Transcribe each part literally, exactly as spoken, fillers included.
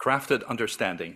crafted understanding.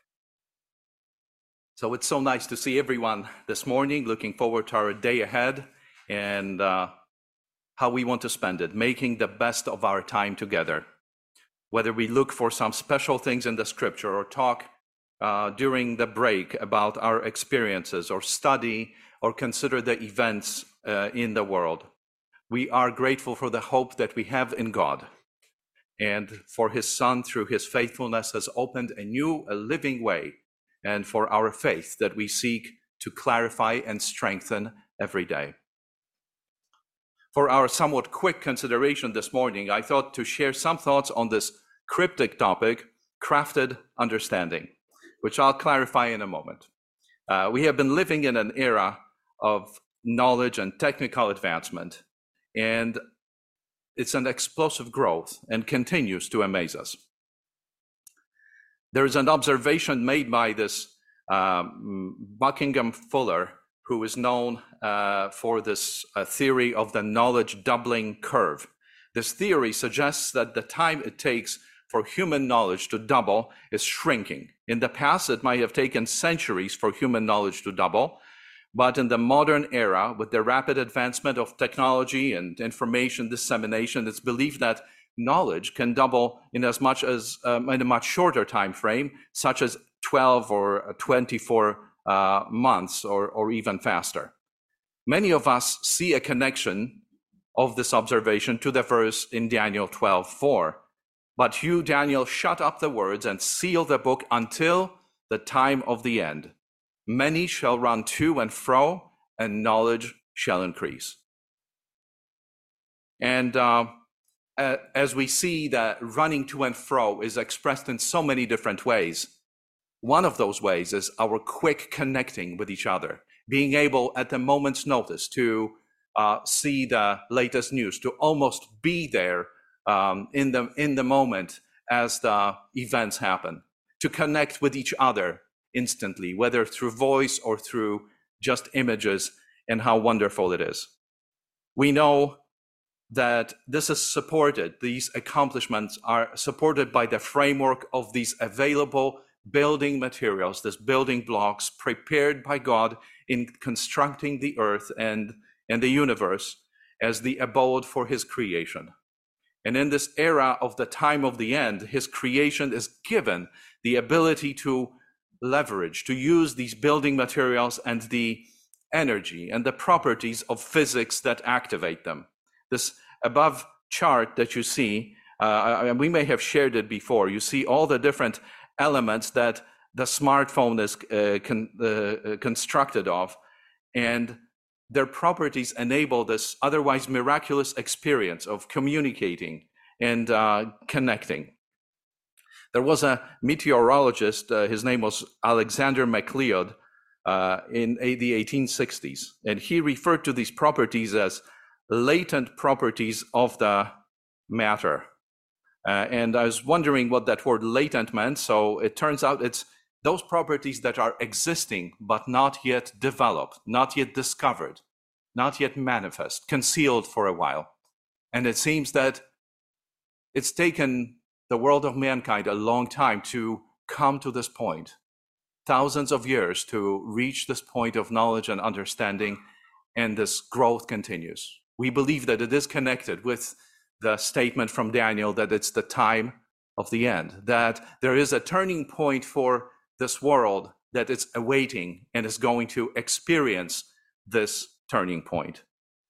So it's so nice to see everyone this morning, looking forward to our day ahead and uh, how we want to spend it, making the best of our time together. Whether we look for some special things in the scripture or talk uh, during the break about our experiences or study or consider the events uh, in the world, we are grateful for the hope that we have in God. And for his Son, through his faithfulness, has opened a new, a living way, and for our faith that we seek to clarify and strengthen every day. For our somewhat quick consideration this morning, I thought to share some thoughts on this cryptic topic, crafted understanding, which I'll clarify in a moment. Uh, we have been living in an era of knowledge and technical advancement, and it's an explosive growth and continues to amaze us. There is an observation made by this um, Buckingham Fuller, who is known uh, for this uh, theory of the knowledge doubling curve. This theory suggests that the time it takes for human knowledge to double is shrinking. In the past, it might have taken centuries for human knowledge to double, but in the modern era, with the rapid advancement of technology and information dissemination, it's believed that knowledge can double in as much as um, in a much shorter time frame, such as twelve or twenty-four uh, months or, or even faster. Many of us see a connection of this observation to the verse in Daniel twelve four. But you, Daniel, shut up the words and seal the book until the time of the end. Many shall run to and fro, and knowledge shall increase. And uh, as we see that running to and fro is expressed in so many different ways, one of those ways is our quick connecting with each other, being able at a moment's notice to uh, see the latest news, to almost be there um, in the in the moment as the events happen, to connect with each other instantly, whether through voice or through just images, and how wonderful it is. We know that this is supported, these accomplishments are supported by the framework of these available building materials, these building blocks prepared by God in constructing the earth and, and the universe as the abode for his creation. And in this era of the time of the end, his creation is given the ability to leverage, to use these building materials and the energy and the properties of physics that activate them. This above chart that you see, uh, we may have shared it before. You see all the different elements that the smartphone is uh, con- uh, constructed of, and their properties enable this otherwise miraculous experience of communicating and uh, connecting. There was a meteorologist, uh, his name was Alexander MacLeod, uh, in the eighteen sixties, and he referred to these properties as latent properties of the matter. Uh, and I was wondering what that word latent meant, so it turns out it's those properties that are existing but not yet developed, not yet discovered, not yet manifest, concealed for a while. And it seems that it's taken the world of mankind a long time to come to this point, thousands of years to reach this point of knowledge and understanding, and this growth continues. We believe that it is connected with the statement from Daniel that it's the time of the end, that there is a turning point for this world that it's awaiting and is going to experience this turning point.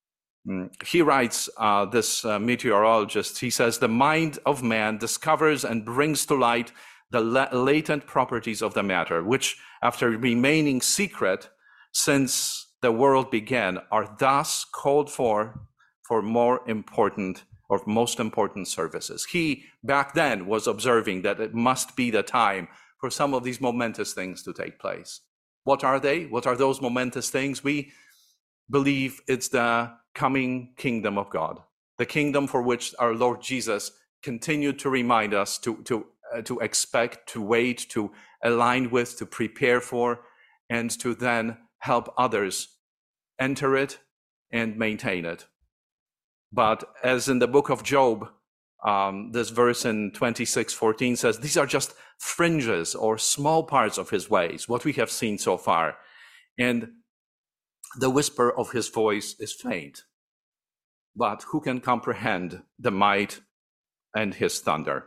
He writes, uh, this uh, meteorologist, he says, the mind of man discovers and brings to light the la- latent properties of the matter, which, after remaining secret since the world began, are thus called for for more important or most important services. He, back then, was observing that it must be the time for some of these momentous things to take place. What are they? What are those momentous things? We believe it's the coming kingdom of God, the kingdom for which our Lord Jesus continued to remind us to, to, uh, to expect, to wait, to align with, to prepare for, and to then help others enter it and maintain it. But as in the book of Job, um, this verse in twenty-six fourteen says, these are just fringes or small parts of his ways, what we have seen so far. And the whisper of his voice is faint. But who can comprehend the might and his thunder?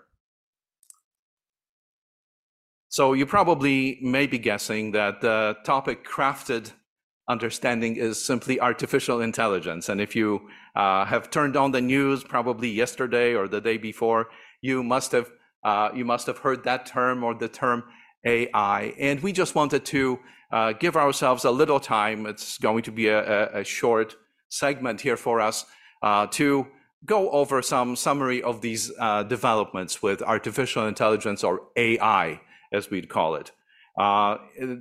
So you probably may be guessing that the topic crafted understanding is simply artificial intelligence. And if you uh, have turned on the news probably yesterday or the day before, you must have uh, you must have heard that term or the term A I. And we just wanted to uh, give ourselves a little time. It's going to be a, a, a short segment here for us uh, to go over some summary of these uh, developments with artificial intelligence, or A I, as we'd call it. Uh,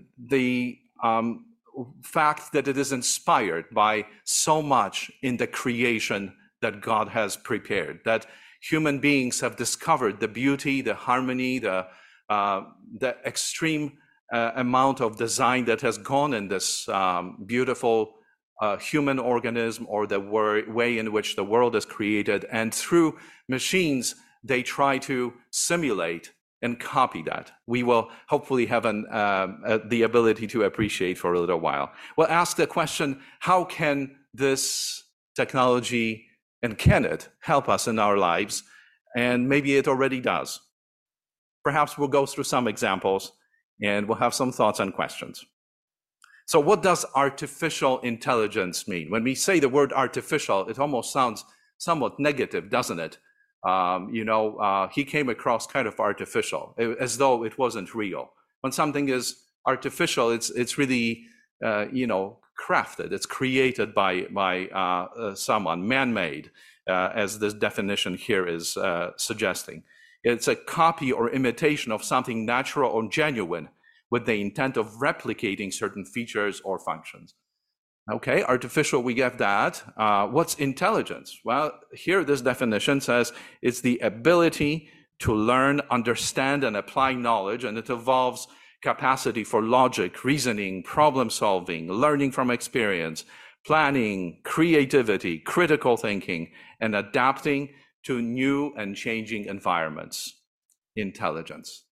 the um, fact that it is inspired by so much in the creation that God has prepared, that human beings have discovered the beauty, the harmony, the, uh, the extreme uh, amount of design that has gone in this um, beautiful uh, human organism, or the way in which the world is created. And through machines, they try to simulate and copy that. We will hopefully have an, uh, uh, the ability to appreciate for a little while. We'll ask the question, how can this technology, and can it help us in our lives? And maybe it already does. Perhaps we'll go through some examples and we'll have some thoughts and questions. So what does artificial intelligence mean? When we say the word artificial, it almost sounds somewhat negative, doesn't it? Um, you know, uh, he came across kind of artificial, as though it wasn't real. When something is artificial, it's it's really, uh, you know, crafted. It's created by by uh, uh, someone, man-made, uh, as this definition here is uh, suggesting. It's a copy or imitation of something natural or genuine, with the intent of replicating certain features or functions. Okay, artificial, we get that. Uh, what's intelligence? Well, here this definition says it's the ability to learn, understand, and apply knowledge, and it involves capacity for logic, reasoning, problem solving, learning from experience, planning, creativity, critical thinking, and adapting to new and changing environments. Intelligence.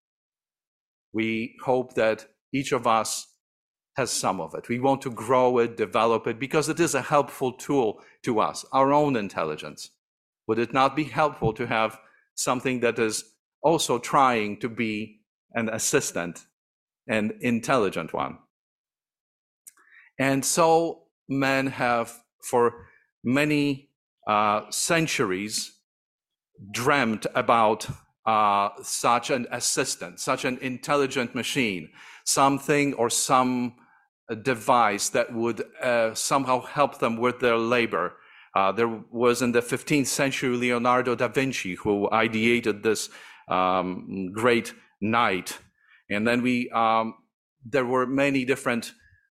We hope that each of us has some of it. We want to grow it, develop it, because it is a helpful tool to us, our own intelligence. Would it not be helpful to have something that is also trying to be an assistant, an intelligent one? And so men have, for many uh, centuries, dreamt about uh, such an assistant, such an intelligent machine, something or some device that would uh, somehow help them with their labor. Uh, there was in the fifteenth century Leonardo da Vinci, who ideated this um, great knight. And then we, um, there were many different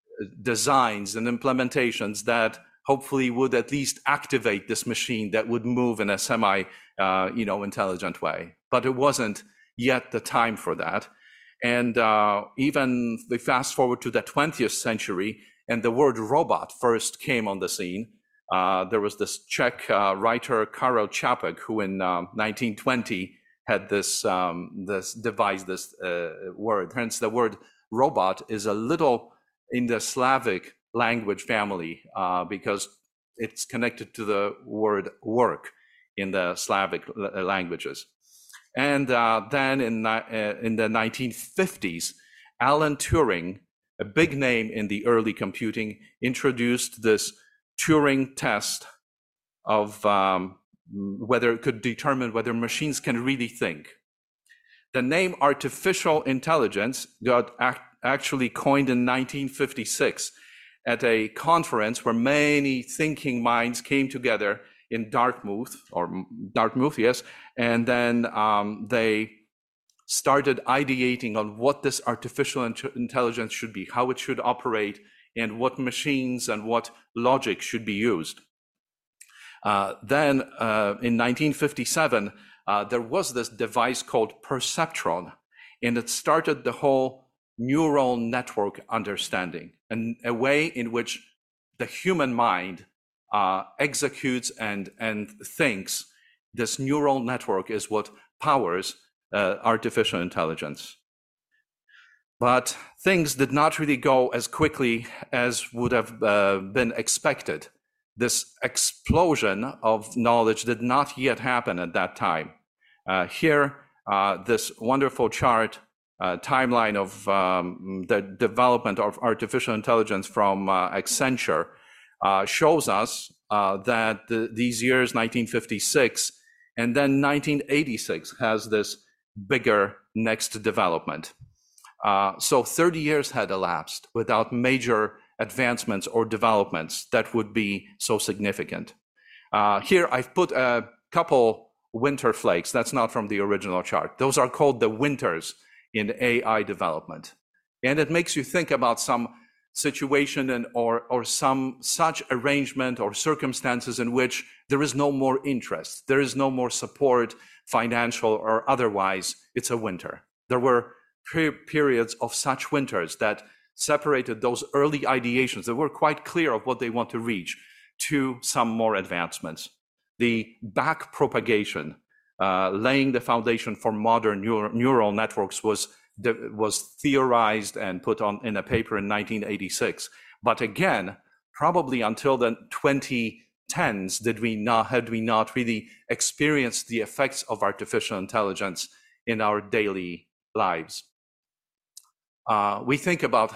designs and implementations that hopefully would at least activate this machine that would move in a semi, uh, you know, intelligent way. But it wasn't yet the time for that. And uh, even we fast forward to the twentieth century, and the word robot first came on the scene. Uh, there was this Czech uh, writer, Karel Čapek, who in um, nineteen twenty had this um, this devised this uh, word. Hence, the word robot is a little in the Slavic language family uh, because it's connected to the word work in the Slavic languages. And uh, then in, uh, in the nineteen fifties, Alan Turing, a big name in the early computing, introduced this Turing test of um, whether it could determine whether machines can really think. The name artificial intelligence got act actually coined in nineteen fifty-six at a conference where many thinking minds came together in Dartmouth, or Dartmouth, yes, and then um, they started ideating on what this artificial intelligence should be, how it should operate, and what machines and what logic should be used. Uh, then uh, in nineteen fifty-seven, uh, there was this device called perceptron, and it started the whole neural network understanding, and a way in which the human mind uh, executes and, and thinks this neural network is what powers uh, artificial intelligence. But things did not really go as quickly as would have uh, been expected. This explosion of knowledge did not yet happen at that time. Uh, here, uh, this wonderful chart, uh, timeline of um, the development of artificial intelligence from uh, Accenture, uh, shows us uh, that the, these years, nineteen fifty-six and then nineteen eighty-six, has this bigger next development. Uh, so thirty years had elapsed without major advancements or developments that would be so significant. Uh, here I've put a couple winter flakes. That's not from the original chart. Those are called the winters in A I development. And it makes you think about some situation and or, or some such arrangement or circumstances in which there is no more interest, there is no more support, financial or otherwise. It's a winter. There were periods of such winters that separated those early ideations that were quite clear of what they want to reach to some more advancements. The back propagation, uh, laying the foundation for modern neural, neural networks was, was theorized and put on in a paper in nineteen eighty-six. But again, probably until the twenty tens did we not, had we not really experienced the effects of artificial intelligence in our daily lives. Uh, we think about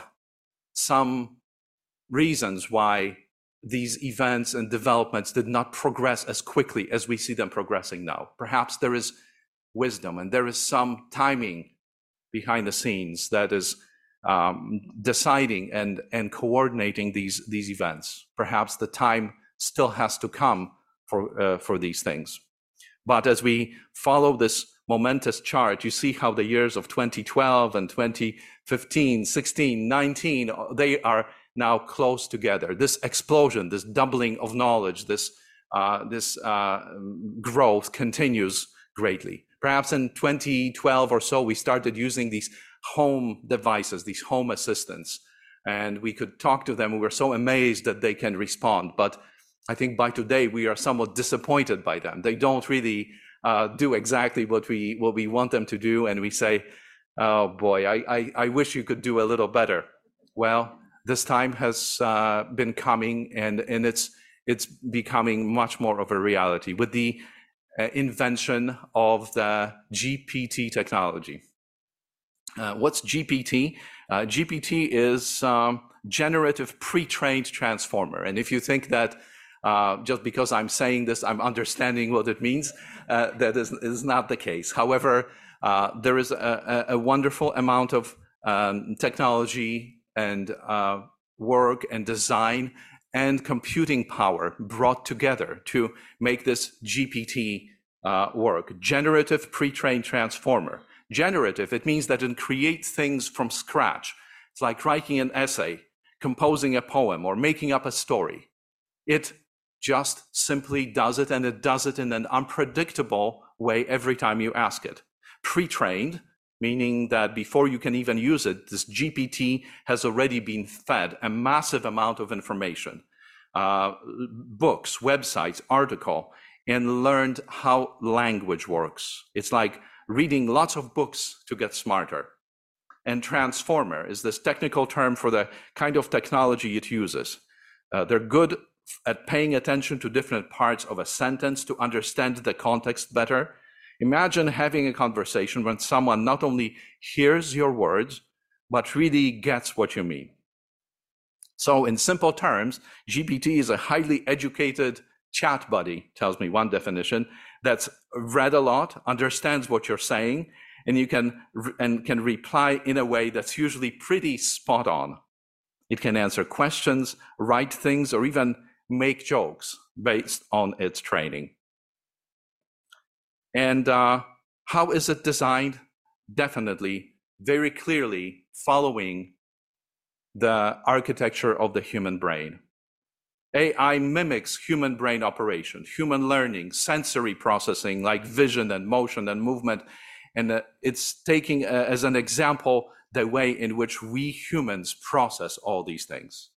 some reasons why these events and developments did not progress as quickly as we see them progressing now. Perhaps there is wisdom and there is some timing behind the scenes that is um, deciding and, and coordinating these, these events. Perhaps the time still has to come for, uh, for these things. But as we follow this momentous chart, you see how the years of twenty twelve and twenty fifteen, sixteen, nineteen, they are now close together. This explosion, this doubling of knowledge, this, uh, this uh, growth continues greatly. Perhaps in twenty twelve or so, we started using these home devices, these home assistants, and we could talk to them. We were so amazed that they can respond. But I think by today, we are somewhat disappointed by them. They don't really uh, do exactly what we what we want them to do. And we say, oh boy, I, I, I wish you could do a little better. Well, this time has uh, been coming, and, and it's, it's becoming much more of a reality with the uh, invention of the G P T technology. Uh, what's G P T? Uh, G P T is um, generative pre-trained transformer. And if you think that uh, just because I'm saying this, I'm understanding what it means, uh, that is, is not the case. However, uh, there is a, a wonderful amount of um, technology and uh, work and design and computing power brought together to make this G P T uh, work. Generative pre-trained transformer. Generative, it means that it creates things from scratch. It's like writing an essay, composing a poem, or making up a story. It just simply does it, and it does it in an unpredictable way every time you ask it. Pre-trained, meaning that before you can even use it, this G P T has already been fed a massive amount of information, uh, books, websites, article, and learned how language works. It's like reading lots of books to get smarter. And transformer is this technical term for the kind of technology it uses. Uh, they're good at paying attention to different parts of a sentence to understand the context better. Imagine having a conversation when someone not only hears your words, but really gets what you mean. So in simple terms, G P T is a highly educated chat buddy, tells me one definition, that's read a lot, understands what you're saying, and you can and can reply in a way that's usually pretty spot on. It can answer questions, write things, or even make jokes based on its training. And uh, how is it designed? Definitely, very clearly following the architecture of the human brain. A I mimics human brain operation, human learning, sensory processing like vision and motion and movement. And uh, it's taking uh, as an example the way in which we humans process all these things.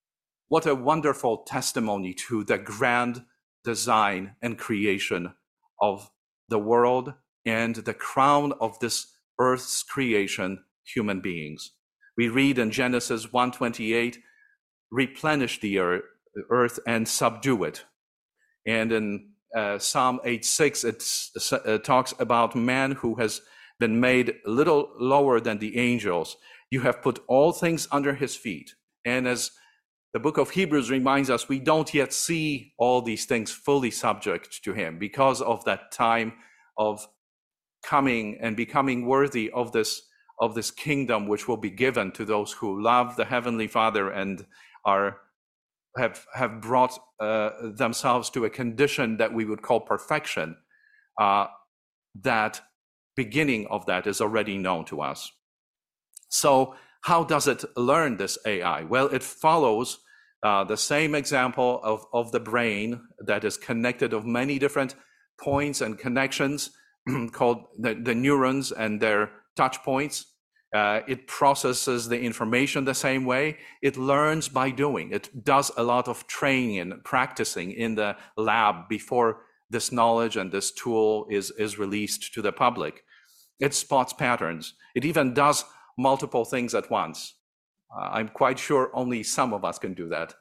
What a wonderful testimony to the grand design and creation of the world and the crown of this earth's creation, human beings. We read in Genesis one twenty-eight, replenish the earth and subdue it. And in uh, Psalm eight six, it uh, talks about man who has been made a little lower than the angels. You have put all things under his feet. And as the book of Hebrews reminds us, we don't yet see all these things fully subject to him because of that time of coming and becoming worthy of this of this kingdom, which will be given to those who love the Heavenly Father and are have have brought uh, themselves to a condition that we would call perfection. Uh, that beginning of that is already known to us. So how does it learn this A I? Well, it follows uh, the same example of, of the brain that is connected of many different points and connections called the, the neurons and their touch points. Uh, it processes the information the same way. It learns by doing. It does a lot of training and practicing in the lab before this knowledge and this tool is, is released to the public. It spots patterns. It even does multiple things at once. Uh, I'm quite sure only some of us can do that.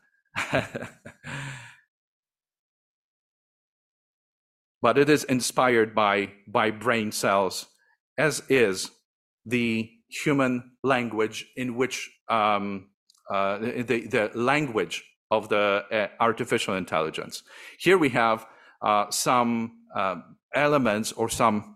But it is inspired by, by brain cells, as is the human language in which um, uh, the, the language of the uh, artificial intelligence. Here we have uh, some uh, elements or some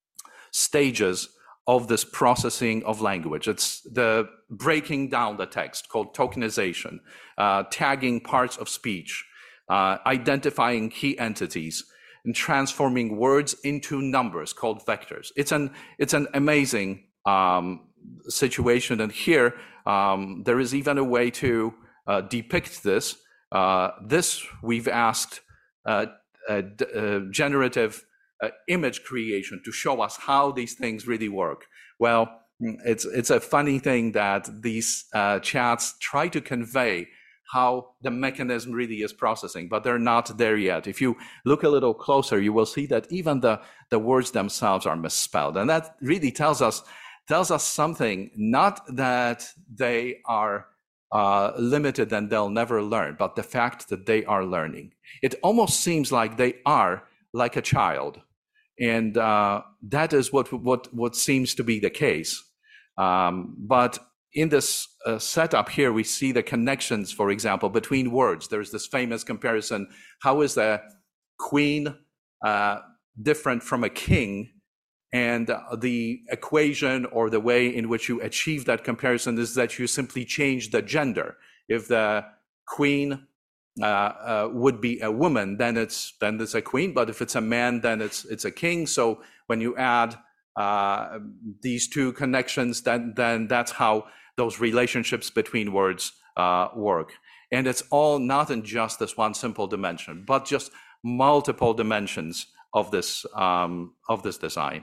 stages of this processing of language. It's the breaking down the text called tokenization, uh, tagging parts of speech, uh, identifying key entities, and transforming words into numbers called vectors. It's an, it's an amazing um, situation. And here, um, there is even a way to uh, depict this. Uh, this we've asked uh, uh, uh, generative uh, image creation to show us how these things really work. Well, it's, it's a funny thing that these uh, chats try to convey how the mechanism really is processing, but they're not there yet. If you look a little closer, you will see that even the, the words themselves are misspelled. And that really tells us, tells us something, not that they are uh, limited and they'll never learn, but the fact that they are learning. It almost seems like they are like a child. And uh, that is what, what, what seems to be the case. Um, but in this uh, setup here, we see the connections, for example, between words. There's this famous comparison. How is a queen uh, different from a king? And uh, the equation or the way in which you achieve that comparison is that you simply change the gender. If the queen uh, uh, would be a woman, then it's then it's a queen. But if it's a man, then it's it's a king. So when you add uh, these two connections, then then that's how those relationships between words uh, work. And it's all not in just this one simple dimension, but just multiple dimensions of this, um, of this design.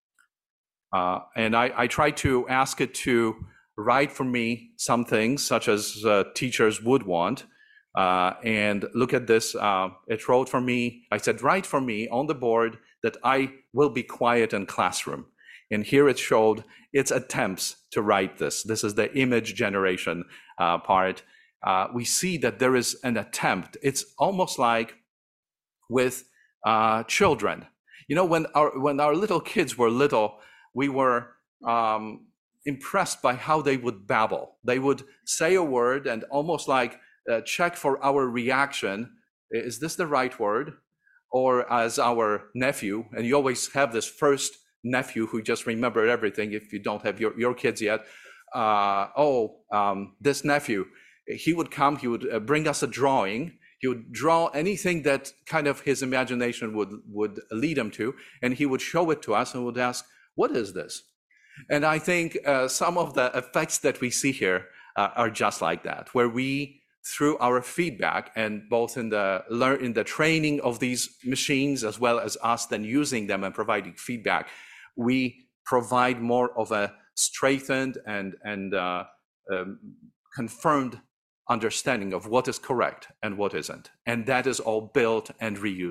Uh, and I, I try to ask it to write for me some things, such as uh, teachers would want. Uh, and look at this, uh, it wrote for me, I said, write for me on the board that I will be quiet in classroom. And here it showed its attempts to write this. This is the image generation uh, part. Uh, we see that there is an attempt. It's almost like with uh, children. You know, when our when our little kids were little, we were um, impressed by how they would babble. They would say a word and almost like uh, check for our reaction. Is this the right word? Or as our nephew, and you always have this first nephew who just remembered everything if you don't have your, your kids yet. Uh, oh, um, this nephew, he would come, he would uh, bring us a drawing. He would draw anything that kind of his imagination would, would lead him to, and he would show it to us and would ask, what is this? And I think uh, some of the effects that we see here uh, are just like that, where we, through our feedback and both in the learn in the training of these machines, as well as us then using them and providing feedback, we provide more of a strengthened and, and uh, um, confirmed understanding of what is correct and what isn't. And that is all built and reused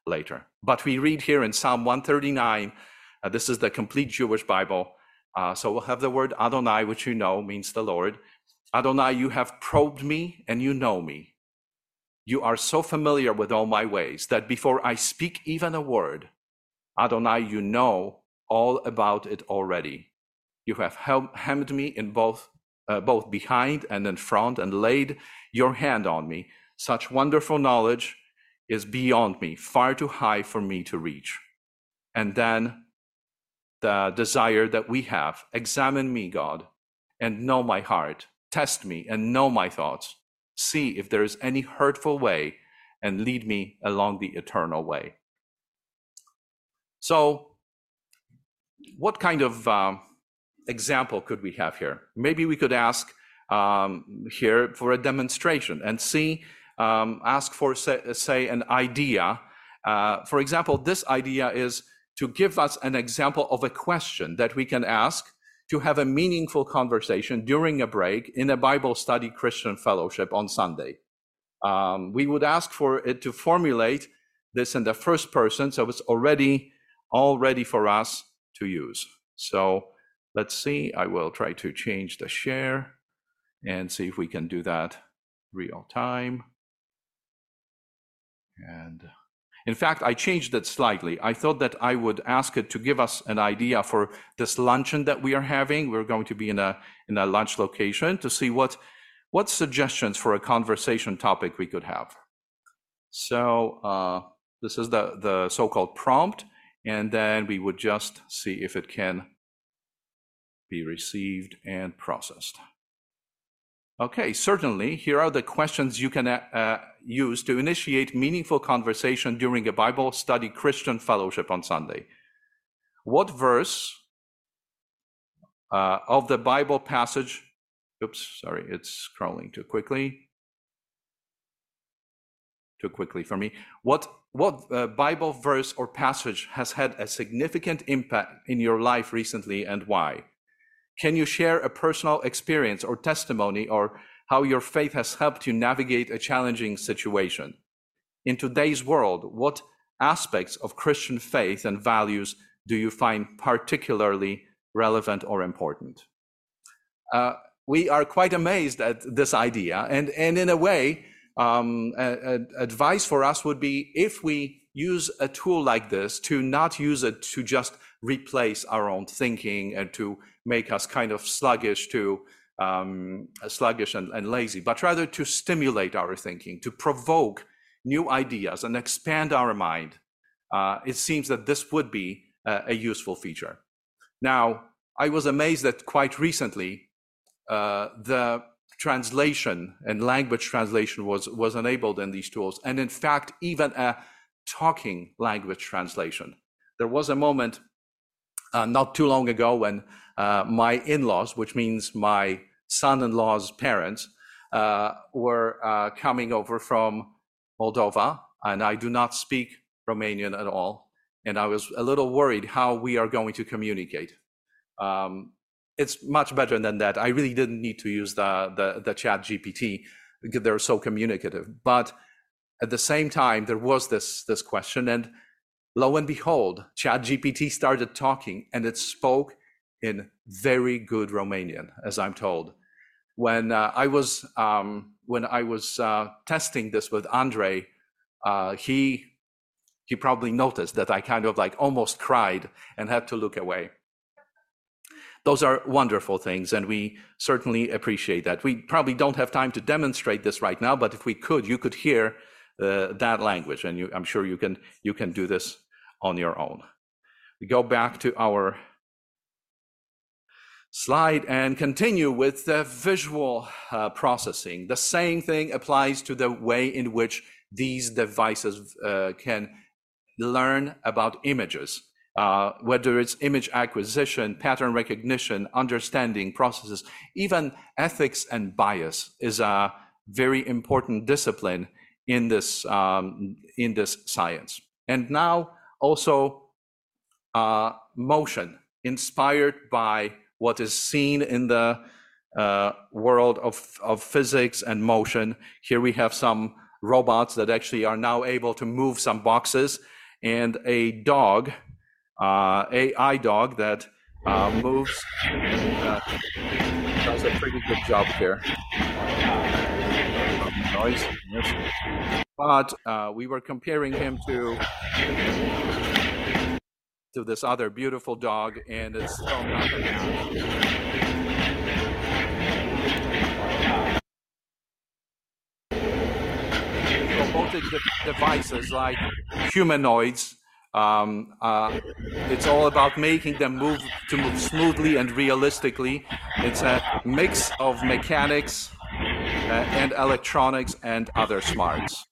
later. But we read here in Psalm one thirty-nine, uh, this is the complete Jewish Bible. Uh, so we'll have the word Adonai, which you know means the Lord. Adonai, you have probed me and you know me. You are so familiar with all my ways that before I speak even a word, Adonai, you know all about it already. You have hemmed me in both, uh, both behind and in front and laid your hand on me. Such wonderful knowledge is beyond me, far too high for me to reach. And then the desire that we have, examine me, God, and know my heart. Test me and know my thoughts. See if there is any hurtful way and lead me along the eternal way. So what kind of uh, example could we have here? Maybe we could ask um, here for a demonstration and see, um, ask for, say, say an idea. Uh, for example, this idea is to give us an example of a question that we can ask to have a meaningful conversation during a break in a Bible study Christian fellowship on Sunday. Um, we would ask for it to formulate this in the first person, so it's already all ready for us to use. So let's see, I will try to change the share and see if we can do that real time. And in fact, I changed it slightly. I thought that I would ask it to give us an idea for this luncheon that we are having. We're going to be in a in a lunch location to see what what suggestions for a conversation topic we could have. So uh, this is the, the so-called prompt, and then we would just see if it can be received and processed. Okay, certainly, here are the questions you can uh, use to initiate meaningful conversation during a Bible study Christian fellowship on Sunday. What verse uh, of the Bible passage, oops, sorry, it's scrolling too quickly, too quickly for me. What, what uh, Bible verse or passage has had a significant impact in your life recently and why? Can you share a personal experience or testimony or how your faith has helped you navigate a challenging situation? In today's world, what aspects of Christian faith and values do you find particularly relevant or important? Uh, we are quite amazed at this idea. And, and in a way, um, a, a advice for us would be if we use a tool like this to not use it to just replace our own thinking and to make us kind of sluggish to um, sluggish and, and lazy, but rather to stimulate our thinking, to provoke new ideas and expand our mind. Uh, it seems that this would be a, a useful feature. Now, I was amazed that quite recently, uh, the translation and language translation was, was enabled in these tools. And in fact, even a talking language translation. There was a moment uh, not too long ago when uh, my in-laws, which means my son-in-law's parents, uh, were uh, coming over from Moldova, and I do not speak Romanian at all. And I was a little worried how we are going to communicate. Um, it's much better than that. I really didn't need to use the, the, the Chat G P T because they're so communicative. But at the same time, there was this, this question, and lo and behold, Chat G P T started talking, and it spoke in very good Romanian, as I'm told. When uh, I was um, when I was uh, testing this with Andre, uh, he he probably noticed that I kind of like almost cried and had to look away. Those are wonderful things, and we certainly appreciate that. We probably don't have time to demonstrate this right now, but if we could, you could hear uh, that language, and you, I'm sure you can you can do this on your own. We go back to our slide and continue with the visual uh, processing. The same thing applies to the way in which these devices uh, can learn about images, uh, whether it's image acquisition, pattern recognition, understanding processes, even ethics and bias is a very important discipline in this, um, in this science. And now also uh, motion, inspired by what is seen in the uh, world of, of physics and motion. Here we have some robots that actually are now able to move some boxes, and a dog, uh, A I dog that uh, moves, uh, does a pretty good job here. Noise, yes. But uh, we were comparing him to to this other beautiful dog, and it's still not a match. Robotic de- devices like humanoids, um, uh, it's all about making them move to move smoothly and realistically. It's a mix of mechanics uh, and electronics and other smarts.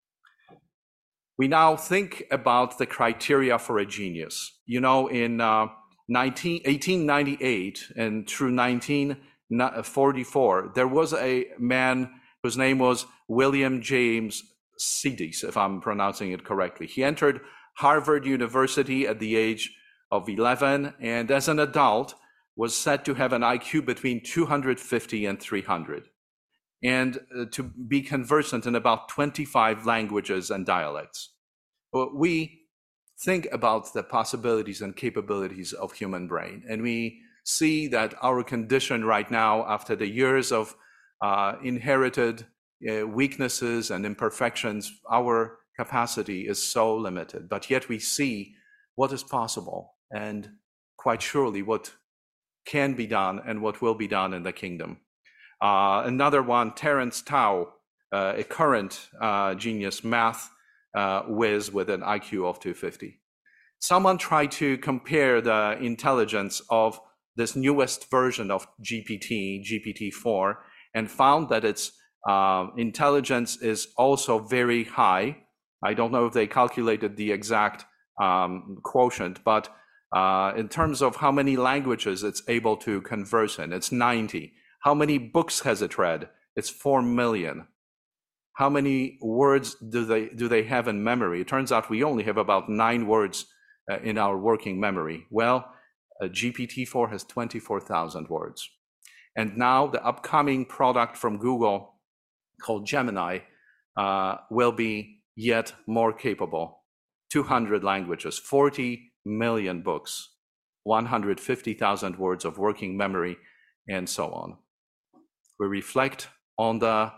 We now think about the criteria for a genius. You know, in uh, eighteen ninety-eight and through nineteen forty-four, there was a man whose name was William James Sidis, if I'm pronouncing it correctly. He entered Harvard University at the age of eleven, and as an adult was said to have an I Q between two hundred fifty and three hundred, and uh, to be conversant in about twenty-five languages and dialects. We think about the possibilities and capabilities of human brain, and we see that our condition right now, after the years of uh, inherited uh, weaknesses and imperfections, our capacity is so limited, but yet we see what is possible and quite surely what can be done and what will be done in the kingdom. Uh, another one, Terence Tao, uh, a current uh, genius math uh, whiz with an I Q of two hundred fifty. Someone tried to compare the intelligence of this newest version of G P T, G P T four, and found that its uh, intelligence is also very high. I don't know if they calculated the exact um, quotient, but uh, in terms of how many languages it's able to converse in, it's ninety. How many books has it read? It's four million. How many words do they do they have in memory? It turns out we only have about nine words uh, in our working memory. Well, uh, G P T four has twenty-four thousand words. And now the upcoming product from Google called Gemini uh, will be yet more capable. two hundred languages, forty million books, one hundred fifty thousand words of working memory, and so on. We reflect on the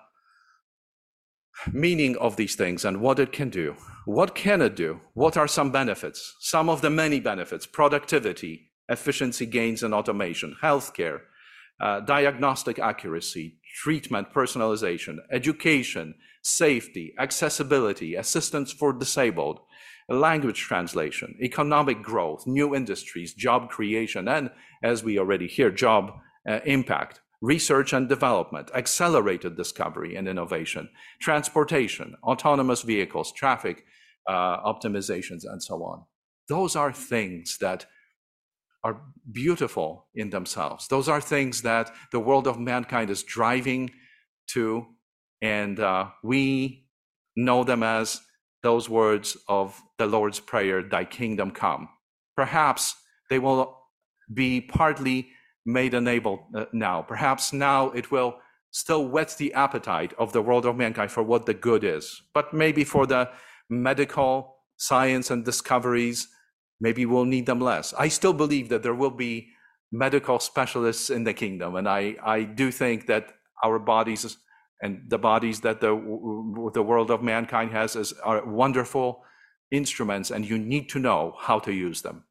meaning of these things and what it can do. What can it do? What are some benefits? Some of the many benefits: productivity, efficiency gains and automation, healthcare, uh, diagnostic accuracy, treatment personalization, education, safety, accessibility, assistance for disabled, language translation, economic growth, new industries, job creation, and, as we already hear, job uh, impact, research and development, accelerated discovery and innovation, transportation, autonomous vehicles, traffic uh, optimizations, and so on. Those are things that are beautiful in themselves. Those are things that the world of mankind is driving to, and uh, we know them as those words of the Lord's Prayer, "Thy kingdom come." Perhaps they will be partly made enabled uh, now. Perhaps now it will still whet the appetite of the world of mankind for what the good is. But maybe for the medical science and discoveries, maybe we'll need them less. I still believe that there will be medical specialists in the kingdom. And I, I do think that our bodies and the bodies that the, the world of mankind has is, are wonderful instruments, and you need to know how to use them.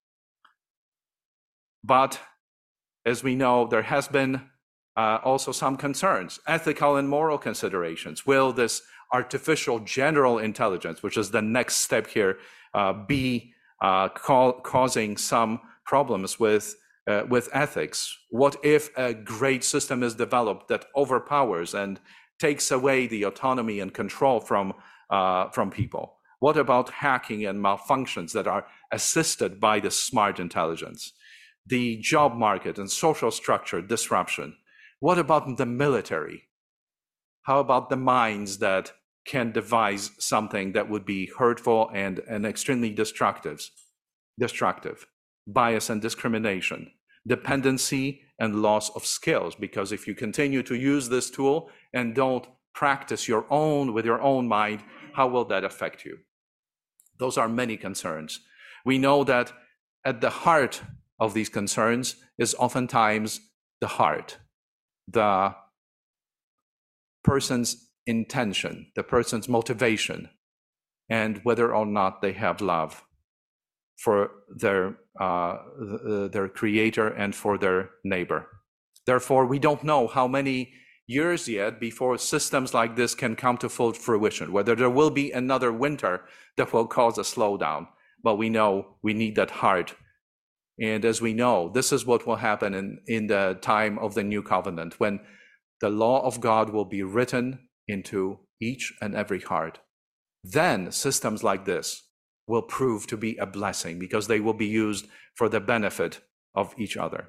But as we know, there has been uh, also some concerns, ethical and moral considerations. Will this artificial general intelligence, which is the next step here, uh, be uh, ca- causing some problems with uh, with ethics? What if a great system is developed that overpowers and takes away the autonomy and control from uh, from people? What about hacking and malfunctions that are assisted by the smart intelligence? The job market and social structure disruption. What about the military? How about the minds that can devise something that would be hurtful and, and extremely destructive? Destructive. Bias and discrimination. Dependency and loss of skills, because if you continue to use this tool and don't practice your own with your own mind, how will that affect you? Those are many concerns. We know that at the heart of these concerns is oftentimes the heart, the person's intention, the person's motivation, and whether or not they have love for their uh, their creator and for their neighbor. Therefore, we don't know how many years yet before systems like this can come to full fruition, whether there will be another winter that will cause a slowdown. But we know we need that heart. And as we know, this is what will happen in, in the time of the new covenant, when the law of God will be written into each and every heart. Then systems like this will prove to be a blessing because they will be used for the benefit of each other.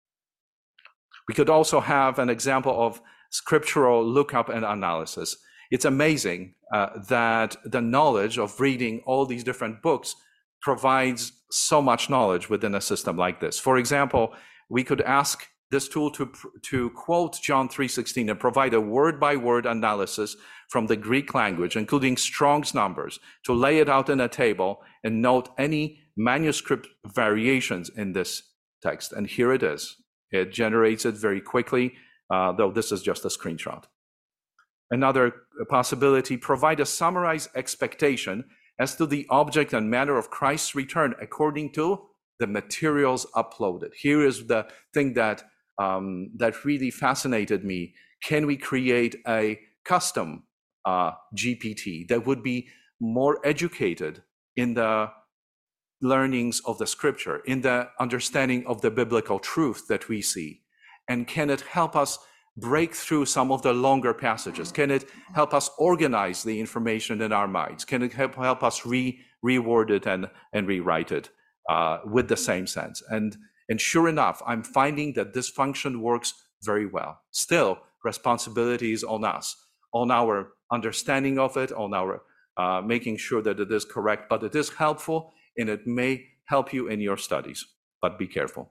We could also have an example of scriptural lookup and analysis. It's amazing uh, that the knowledge of reading all these different books provides so much knowledge within a system like this. For example, we could ask this tool to, to quote John three sixteen and provide a word-by-word analysis from the Greek language, including Strong's numbers, to lay it out in a table and note any manuscript variations in this text. And here it is. It generates it very quickly, uh, though this is just a screenshot. Another possibility, provide a summarized expectation as to the object and manner of Christ's return according to the materials uploaded. Here is the thing that um, that really fascinated me. Can we create a custom uh, G P T that would be more educated in the learnings of the scripture, in the understanding of the biblical truth that we see? And can it help us break through some of the longer passages? Can it help us organize the information in our minds? Can it help, help us re, reword it and, and rewrite it uh, with the same sense? And, and sure enough, I'm finding that this function works very well. Still, responsibility is on us, on our understanding of it, on our uh, making sure that it is correct, but it is helpful and it may help you in your studies, but be careful.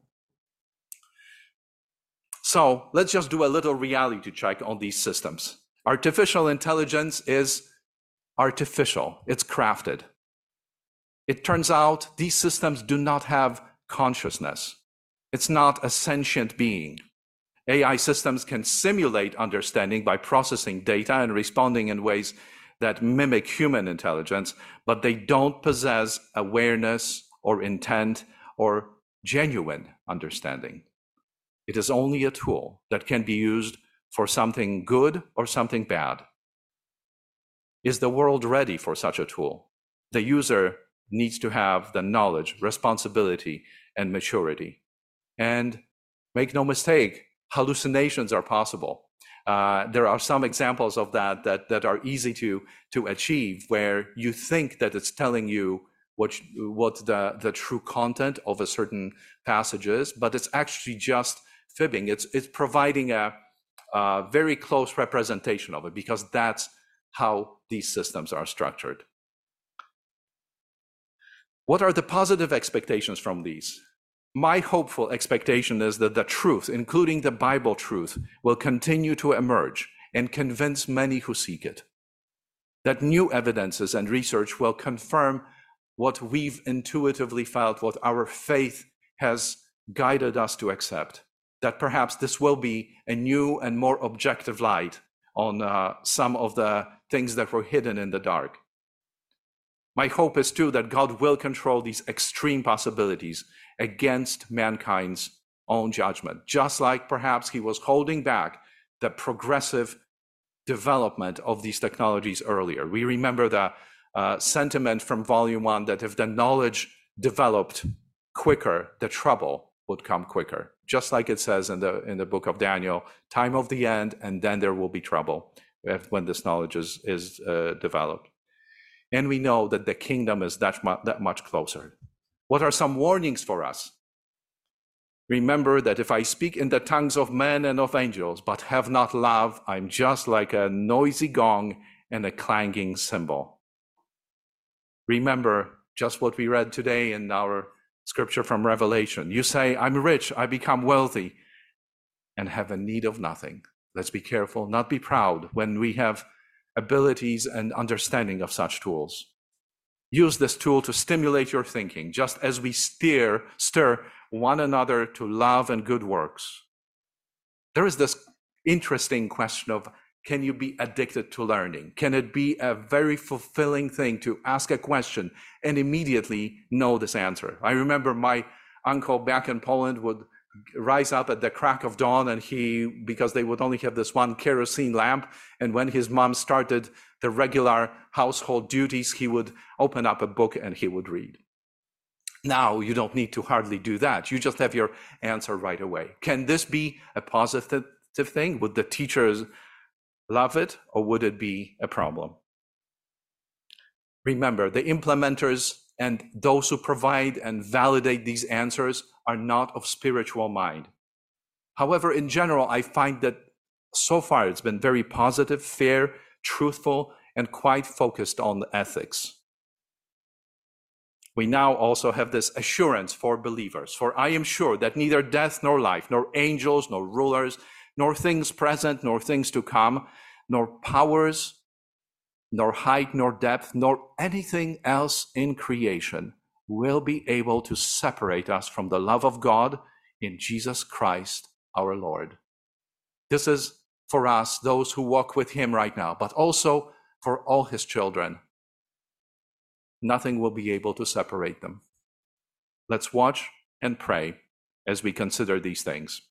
So let's just do a little reality check on these systems. Artificial intelligence is artificial, it's crafted. It turns out these systems do not have consciousness. It's not a sentient being. A I systems can simulate understanding by processing data and responding in ways that mimic human intelligence, but they don't possess awareness or intent or genuine understanding. It is only a tool that can be used for something good or something bad. Is the world ready for such a tool? The user needs to have the knowledge, responsibility, and maturity. And make no mistake, hallucinations are possible. Uh, there are some examples of that, that that are easy to to achieve, where you think that it's telling you what what the the true content of a certain passage is, but it's actually just fibbing. It's it's providing a, a very close representation of it, because that's how these systems are structured. What are the positive expectations from these? My hopeful expectation is that the truth, including the Bible truth, will continue to emerge and convince many who seek it. That new evidences and research will confirm what we've intuitively felt, what our faith has guided us to accept. That perhaps this will be a new and more objective light on uh, some of the things that were hidden in the dark. My hope is too that God will control these extreme possibilities against mankind's own judgment, just like perhaps he was holding back the progressive development of these technologies earlier. We remember the uh, sentiment from volume one that if the knowledge developed quicker, the trouble would come quicker. Just like it says in the in the book of Daniel, time of the end, and then there will be trouble when this knowledge is, is uh, developed. And we know that the kingdom is that, mu- that much closer. What are some warnings for us? Remember that if I speak in the tongues of men and of angels, but have not love, I'm just like a noisy gong and a clanging cymbal. Remember just what we read today in our scripture from Revelation. You say, I'm rich, I become wealthy, and have a need of nothing. Let's be careful, not be proud when we have abilities and understanding of such tools. Use this tool to stimulate your thinking, just as we steer, stir one another to love and good works. There is this interesting question of, can you be addicted to learning? Can it be a very fulfilling thing to ask a question and immediately know this answer? I remember my uncle back in Poland would rise up at the crack of dawn, and he, because they would only have this one kerosene lamp, and when his mom started the regular household duties, he would open up a book and he would read. Now you don't need to hardly do that. You just have your answer right away. Can this be a positive thing? Would the teachers love it, or would it be a problem? Remember, the implementers and those who provide and validate these answers are not of spiritual mind. However, in general, I find that so far it's been very positive, fair, truthful, and quite focused on ethics. We now also have this assurance for believers. For I am sure that neither death nor life, nor angels, nor rulers, nor things present, nor things to come, nor powers, nor height, nor depth, nor anything else in creation will be able to separate us from the love of God in Jesus Christ our Lord. This is for us, those who walk with him right now, but also for all his children. Nothing will be able to separate them. Let's watch and pray as we consider these things.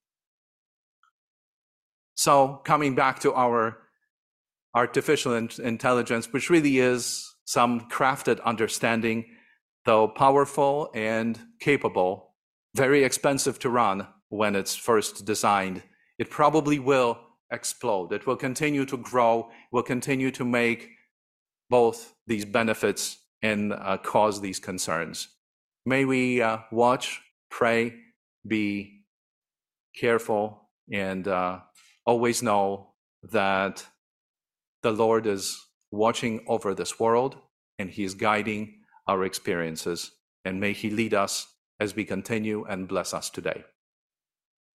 So, coming back to our artificial intelligence, which really is some crafted understanding, though powerful and capable, very expensive to run when it's first designed, it probably will explode. It will continue to grow, will continue to make both these benefits and uh, cause these concerns. May we uh, watch, pray, be careful, and uh, always know that the Lord is watching over this world, and he is guiding our experiences. And may he lead us as we continue and bless us today.